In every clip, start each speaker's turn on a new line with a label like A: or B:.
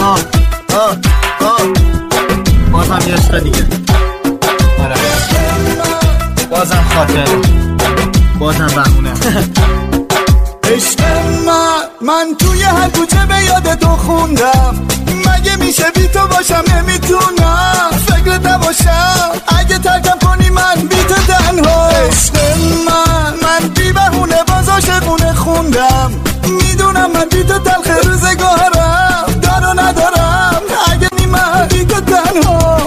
A: بازم یه عشق دیگه. آره بازم خاطر، بازم بهونه.
B: عشق من توی هر کوچه به یاد تو خوندم، مگه میشه بی تو باشم؟ نمیتونم فکرت نباشم، اگه ترکم کنی من بی تو تنها. عشق من بی بهونه باز عاشقونه خوندم، میدونم من بی تو تلخ روزگارم، دارو ندارم اگه نی من بی تو تنها.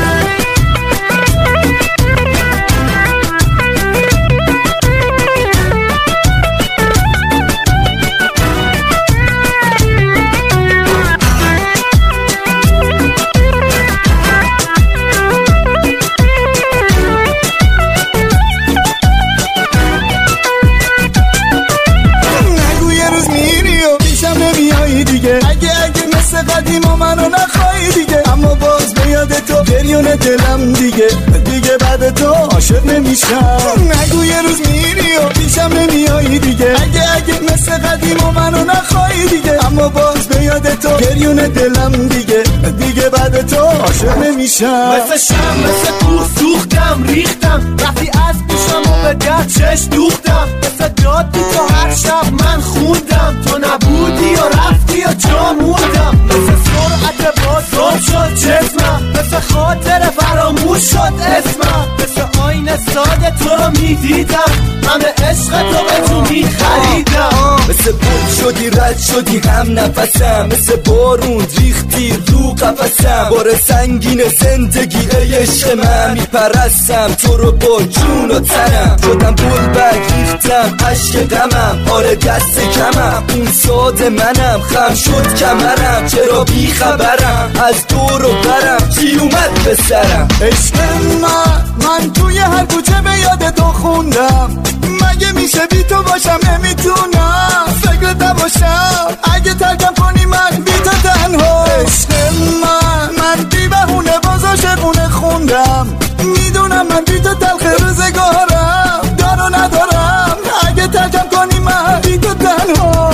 B: اگه مثل قدیم و منو نخواهی دیگه، اما باز به یاد تو گریون دلم دیگه بعد تو عاشق نمیشم. نگو یه روز میری و پیشم نمیایی دیگه، اگه مثل قدیم و منو نخواهی دیگه، اما باز به یاد تو گریون دلم دیگه بعد تو عاشق نمیشم.
C: مثل شم مثل کوه سوختم ریختم، وقتی از پیشم و به درد چش دوختم، مثل داد بی تو هر شب من خوندم، تو نبودی و رفتی و جا موندم، مثل سرعت باز شد جسمم، مثل خاطر فراموش شد اسمم، مثل آینه ساده تو رو میدیدم، همه عشق تو به تو میخریدم.
D: مثل بوم شدی رد شدی هم نفسم، مثل بارون ریختی رو قفسم، بار سنگین زندگی ای عشق من، میپرستم تو رو با جون و تنم، شدم بلبک ریختم عشق غمم، آره دست کمم اون ساده منم، خم شد کمرم چرا بی خبرم، از دور و برم چی اومد به سرم.
B: عشق من توی هر کوچه به یاد تو خوندم، مگه میشه بی تو باشم؟ نمیتونم فکرت نباشم، اگه ترکم کنی من بی تو تنها. عشق من بی بهونه باز عاشقونه خوندم، میدونم من بی تو تلخ روزگارم، دارو ندارم اگه ترکم کنی من بی تو تنها.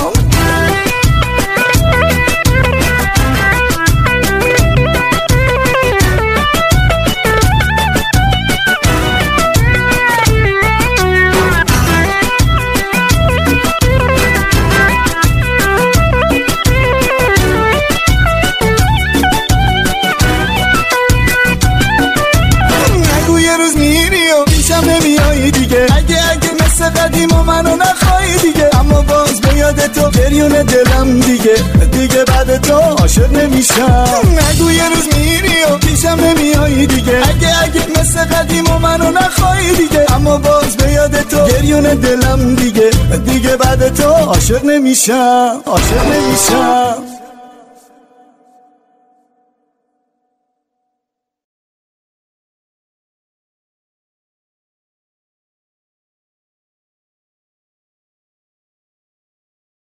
B: نمیایی دیگه، اگه مثل قدیم و منو نخواهی دیگه، اما باز به یاد تو گریون دلم دیگه بعد تو عاشق نمیشم. نگو یه روز میری و پیشم نمیایی دیگه، اگه مثل قدیم و منو نخواهی دیگه، اما باز به یاد تو گریون دلم دیگه بعد تو عاشق نمیشم.